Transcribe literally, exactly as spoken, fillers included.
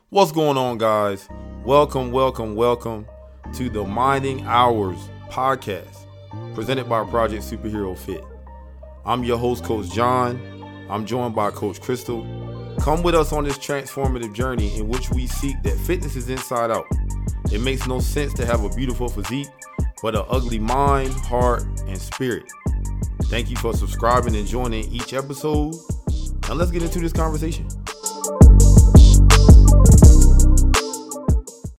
What's going on, guys? Welcome, welcome, welcome to the Minding Hours podcast presented by Project Superhero Fit. I'm your host, Coach John. I'm joined by Coach Crystal. Come with us on this transformative journey in which we seek that fitness is inside out. It makes no sense to have a beautiful physique, but an ugly mind, heart, and spirit. Thank you for subscribing and joining each episode. Now let's get into this conversation.